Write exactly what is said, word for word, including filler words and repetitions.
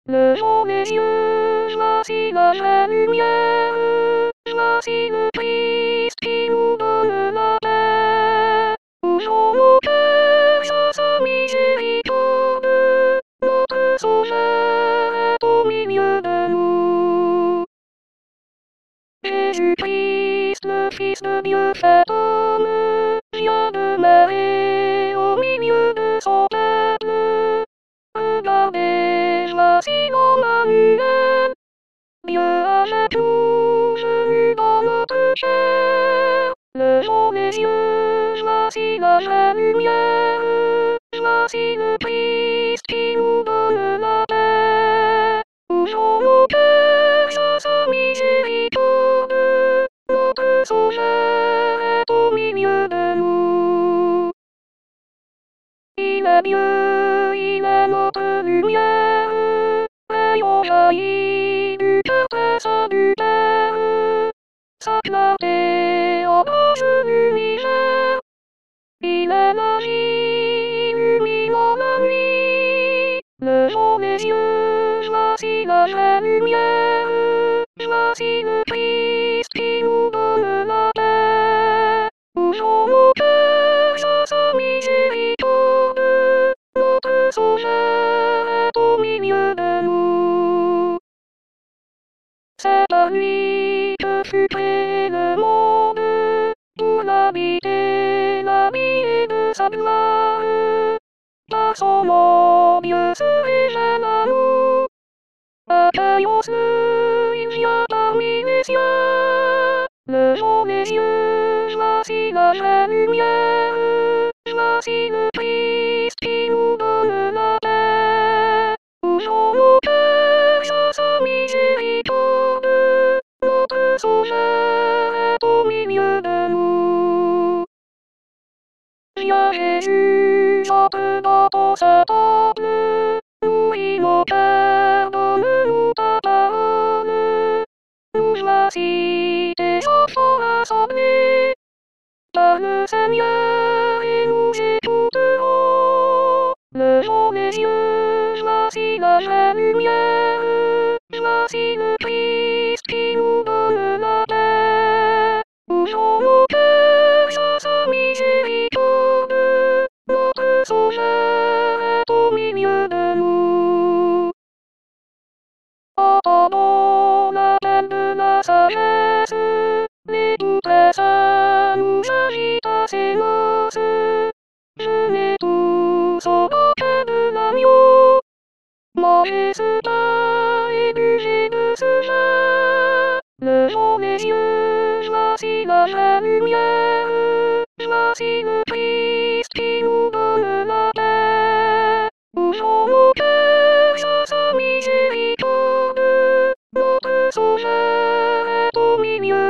Levons les yeux, voici la vraie lumière, voici le Christ qui nous donne la paix. Ouvrons nos cœurs à sa miséricorde, notre Sauveur est au milieu de nous. Jésus-Christ, le Fils de Dieu fait homme, vient demeurer au milieu de son peuple. Regardez, voici l'Emmanuel, Dieu avec nous, venu dans notre chair. Levons les yeux, voici la vraie lumière, voici le Christ qui nous donne la paix. Ouvrons nos cœurs à sa miséricorde, notre Sauveur est au milieu de nous. Il est Dieu, il est notre lumière, ayons jailli du cœur très saint du Père. Sa clarté embrase l'univers, il est la vie, illuminant la nuit. Levons les yeux, voici la vraie lumière, voici le Christ qui nous donne la paix. Ouvrons nos cœurs à sa miséricorde, notre Sauveur est au milieu de nous. C'est par lui que fut créé le monde, pour l'habiter, l'habiller de sa gloire. Par son nom, Dieu se révèle à nous. Accueillons-le, il vient parmi les cieux. Levons les yeux, voici la vraie lumière, voici le Christ qui nous donne la paix. Ouvrons nos cœurs à sa miséricorde, notre Sauveur est au milieu de nous. Viens Jésus, entre dans ton saint temple, nourris nos cœurs, donne-nous ta parole. Nous voici tes enfants rassemblés, parle Seigneur et nous écouterons. Levons les yeux, voici la vraie lumière, voici le Christ qui nous donne la paix. Ouvrons nos cœurs à sa miséricorde, notre Sauveur est au milieu de nous. Entendons l'appel de la sagesse, les tout très saints nous invitent à ses noces. Venez tous au banquet de l'agneau, mangez ce pain et buvez de ce vin. Levons les yeux, voici la vraie lumière, voici le Christ qui nous donne la paix. Ouvrons nos cœurs à sa miséricorde, notre Sauveur est au milieu